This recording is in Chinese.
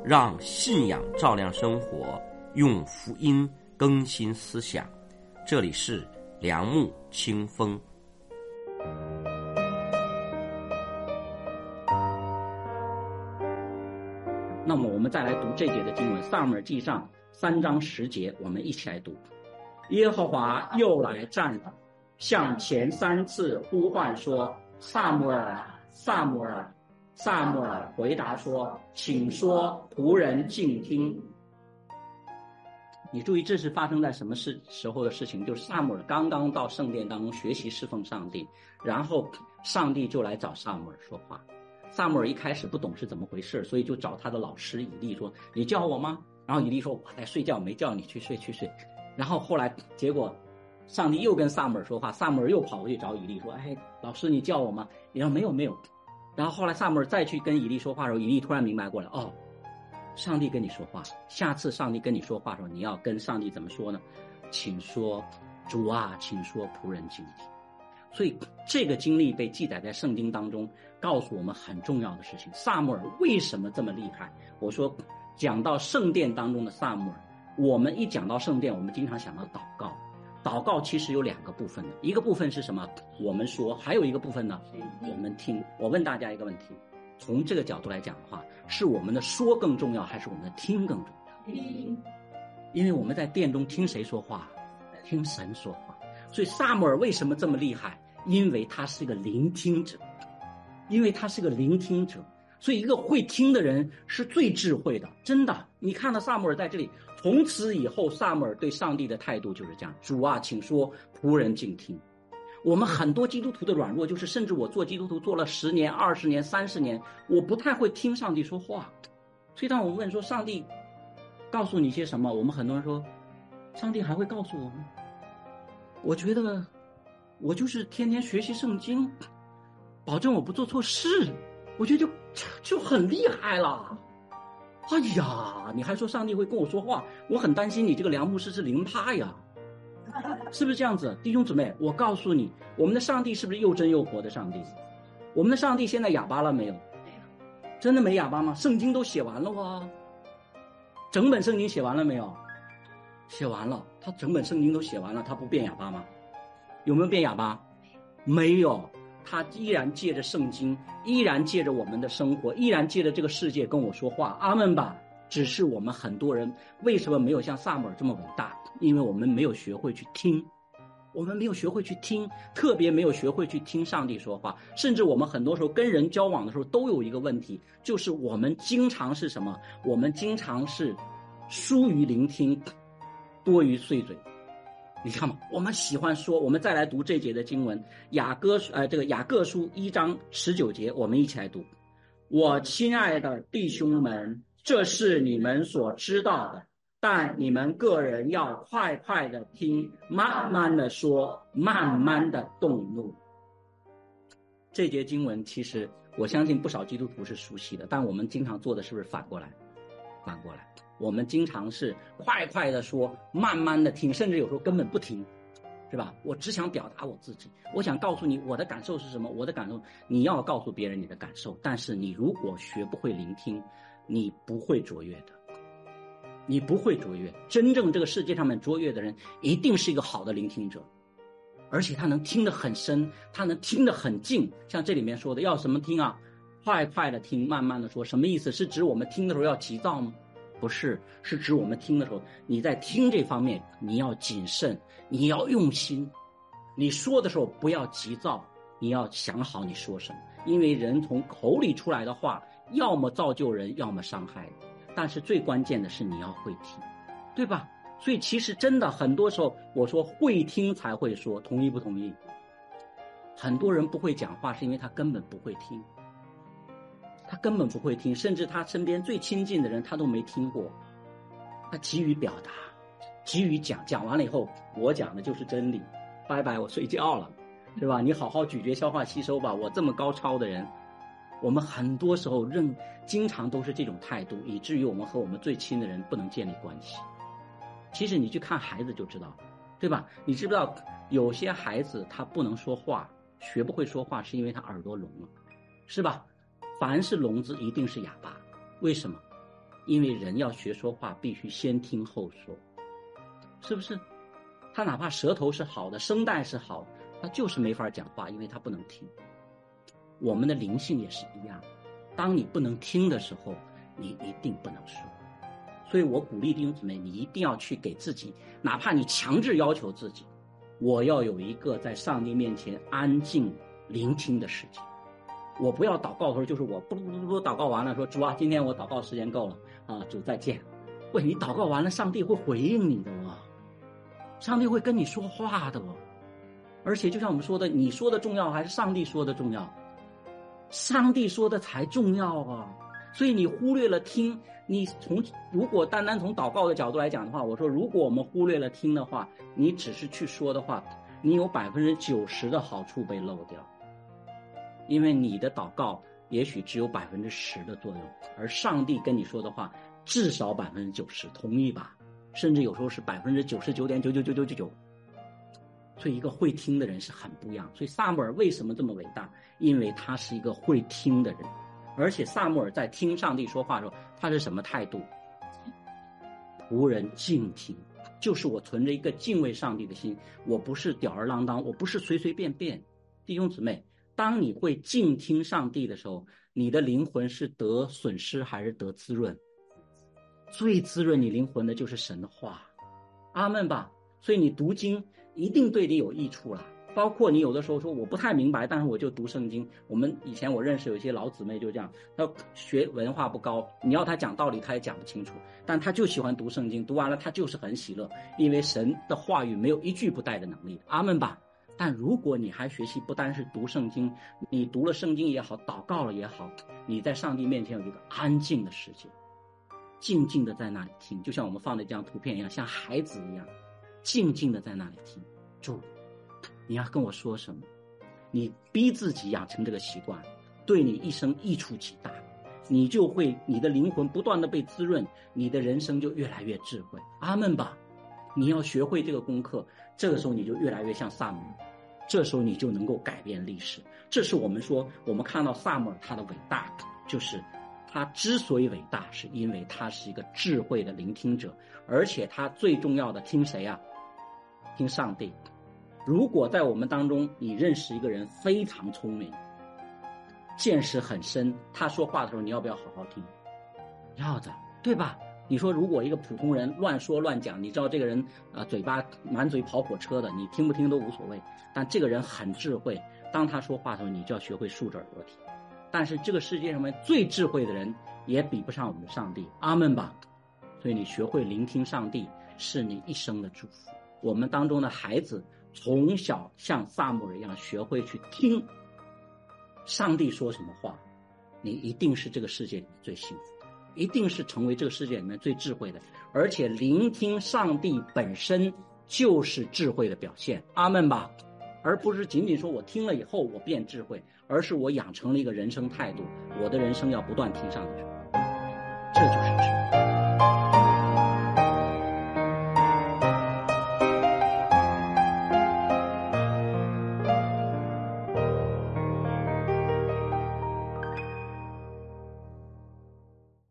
让信仰照亮生活，用福音更新思想。这里是良木清风。 那么我们再来读这节的经文，撒母耳记上3章10节，我们一起来读。耶和华又来站了，向前3次呼唤说：撒母耳，撒母耳。撒母耳回答说：请说，仆人静听。你注意这是发生在什么时候的事情，就是撒母耳刚刚到圣殿当中学习侍奉上帝，然后上帝就来找撒母耳说话。撒母耳一开始不懂是怎么回事，所以就找他的老师以利说：你叫我吗？然后以利说：我在睡觉，没叫你，去睡。然后后来结果上帝又跟撒母耳说话，撒母耳又跑回去找以利说：老师你叫我吗？你说没有。然后后来撒母耳再去跟以利说话的时候，以利突然明白过来，上帝跟你说话，下次上帝跟你说话的时候，你要跟上帝怎么说呢？请说，主啊，请说，仆人静听。所以这个经历被记载在圣经当中，告诉我们很重要的事情。撒母耳为什么这么厉害？我说讲到圣殿当中的撒母耳，我们一讲到圣殿，我们经常想到祷告。祷告其实有2个部分的，一个部分是什么？我们说，还有一个部分呢，我们听。我问大家一个问题，从这个角度来讲的话，是我们的说更重要，还是我们的听更重要？因为我们在殿中听谁说话？听神说话。所以撒母耳为什么这么厉害？因为他是一个聆听者，所以一个会听的人是最智慧的，真的。你看到撒母耳在这里，从此以后撒母耳对上帝的态度就是这样：主啊，请说，仆人静听。我们很多基督徒的软弱就是，甚至我做基督徒做了10年、20年、30年，我不太会听上帝说话。所以当我们问说上帝告诉你些什么，我们很多人说上帝还会告诉我吗？我觉得我就是天天学习圣经，保证我不做错事，我觉得就很厉害了。哎呀，你还说上帝会跟我说话，我很担心你这个梁牧师是灵趴呀，是不是这样子？弟兄姊妹，我告诉你，我们的上帝是不是又真又活的上帝？我们的上帝现在哑巴了没有？真的没哑巴吗？圣经都写完了哇，整本圣经写完了没有？写完了，他整本圣经都写完了，他不变哑巴吗？有没有变哑巴？没有，他依然借着圣经，依然借着我们的生活，依然借着这个世界跟我说话，阿们吧。只是我们很多人为什么没有像撒母耳这么伟大？因为我们没有学会去听，特别没有学会去听上帝说话。甚至我们很多时候跟人交往的时候都有一个问题，就是我们经常是什么？我们经常是疏于聆听，多于碎嘴。你看嘛，我们喜欢说。我们再来读这节的经文，雅各书1章19节，我们一起来读。我亲爱的弟兄们，这是你们所知道的，但你们个人要快快的听，慢慢的说，慢慢的动怒。这节经文其实我相信不少基督徒是熟悉的，但我们经常做的是不是反过来？我们经常是快快的说，慢慢的听，甚至有时候根本不听，是吧？我只想表达我自己，我想告诉你我的感受是什么，我的感受，你要告诉别人你的感受，但是你如果学不会聆听，你不会卓越的，真正这个世界上面卓越的人，一定是一个好的聆听者，而且他能听得很深，他能听得很静。像这里面说的，要什么听啊？快快的听，慢慢的说。什么意思？是指我们听的时候要急躁吗？不是，是指我们听的时候，你在听这方面你要谨慎，你要用心，你说的时候不要急躁，你要想好你说什么。因为人从口里出来的话，要么造就人，要么伤害人。但是最关键的是你要会听，对吧？所以其实真的很多时候我说会听才会说，同意不同意？很多人不会讲话是因为他根本不会听，甚至他身边最亲近的人他都没听过，他急于表达，急于讲完了以后，我讲的就是真理，拜拜，我睡觉了，是吧？你好好咀嚼消化吸收吧。我这么高超的人，我们很多时候经常都是这种态度，以至于我们和我们最亲的人不能建立关系。其实你去看孩子就知道，对吧？你知不知道有些孩子他不能说话，学不会说话，是因为他耳朵聋了，是吧？凡是聋子一定是哑巴。为什么？ 因为人要学说话，必须先听后说，是不是？他哪怕舌头是好的，声带是好的，他就是没法讲话，因为他不能听。我们的灵性也是一样，当你不能听的时候，你一定不能说。所以我鼓励弟兄姊妹，你一定要去给自己，哪怕你强制要求自己，我要有一个在上帝面前安静聆听的时间。我不要祷告的时候，就是我不祷告完了说，主啊，今天我祷告时间够了啊，主再见。喂，你祷告完了，上帝会回应你的哦，上帝会跟你说话的哦。而且就像我们说的，你说的重要还是上帝说的重要？上帝说的才重要啊。所以你忽略了听，如果单单从祷告的角度来讲的话，我说如果我们忽略了听的话，你只是去说的话，你有90%的好处被漏掉。因为你的祷告也许只有10%的作用，而上帝跟你说的话至少90%，同意吧？甚至有时候是99.9999999。所以一个会听的人是很不一样。所以撒母耳为什么这么伟大？因为他是一个会听的人。而且撒母耳在听上帝说话的时候，他是什么态度？仆人静听，就是我存着一个敬畏上帝的心，我不是吊儿郎当，我不是随随便便。弟兄姊妹，当你会静听上帝的时候，你的灵魂是得损失还是得滋润？最滋润你灵魂的就是神的话，阿们吧。所以你读经一定对你有益处了。包括你有的时候说我不太明白，但是我就读圣经。我们以前我认识有一些老姊妹就这样，她学文化不高，你要她讲道理她也讲不清楚，但她就喜欢读圣经，读完了她就是很喜乐，因为神的话语没有一句不带的能力，阿们吧。但如果你还学习不单是读圣经，你读了圣经也好，祷告了也好，你在上帝面前有一个安静的时间，静静的在那里听，就像我们放的这张图片一样，像孩子一样静静的在那里听。主，你要跟我说什么？你逼自己养成这个习惯，对你一生益处极大。你就会，你的灵魂不断的被滋润，你的人生就越来越智慧。阿们吧！你要学会这个功课，这个时候你就越来越像撒母耳，这时候你就能够改变历史。这是我们说，我们看到撒母耳他的伟大，就是他之所以伟大，是因为他是一个智慧的聆听者，而且他最重要的听谁啊？听上帝。如果在我们当中你认识一个人非常聪明，见识很深，他说话的时候你要不要好好听？要的，对吧？你说如果一个普通人乱说乱讲，你知道这个人嘴巴满嘴跑火车的，你听不听都无所谓，但这个人很智慧，当他说话的时候你就要学会竖着耳朵听。但是这个世界上面最智慧的人也比不上我们的上帝，阿们吧。所以你学会聆听上帝是你一生的祝福。我们当中的孩子从小像撒母耳一样学会去听上帝说什么话，你一定是这个世界里最幸福的，一定是成为这个世界里面最智慧的。而且聆听上帝本身就是智慧的表现，阿们吧。而不是仅仅说我听了以后我变智慧，而是我养成了一个人生态度，我的人生要不断听上帝说，这就是